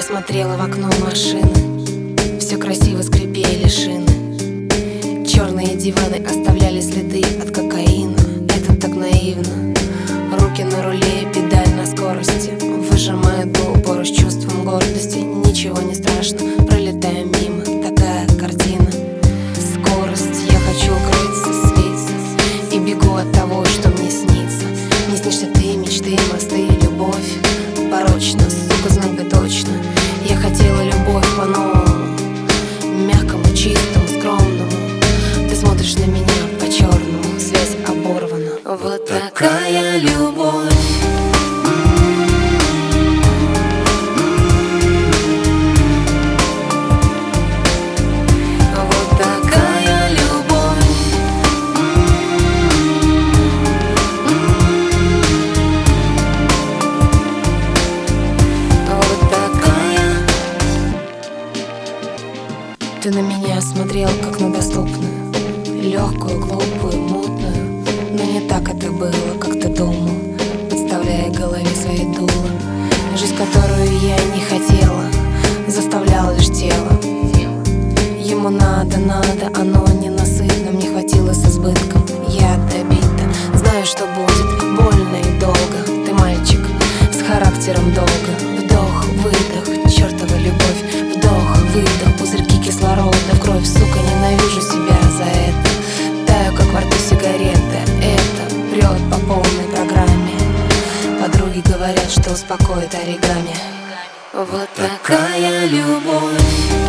смотрела в окно машины. Все красиво скрипели шины. Черные диваны оставляли следы от кокаина. Это так наивно. Руки на руле, педаль на скорости. Выжимаю до упора с чувством гордости. Ничего не страшно, пролетаю мимо. Такая картина. Скорость, я хочу укрыться, слиться. И бегу от того, что мне снится. Не снишься ты, мечты, мосты, любовь. Порочно, сука, знать бы точно. Я хотела любовь по-новому, мягкому, чистому, скромному. Ты смотришь на меня по-черному. Связь оборвана. Вот такая любовь. Ты на меня смотрел, как на доступную, легкую, глупую, мутную. Но не так это было, как ты думал, подставляя голове свои дула. Жизнь, которую я не хотела, заставляла лишь тело. Ему надо, оно ненасытно. Мне хватило с избытком, я добита. Знаю, что будет больно и долго. Ты мальчик с характером долга. Вдох, выдох, чертова любовь. Вдох, выдох, пузырьки кислорода в кровь, сука, ненавижу себя за это. Таю, как во рту сигарета. Это прет по полной программе. Подруги говорят, что успокоит оригами. Вот такая любовь.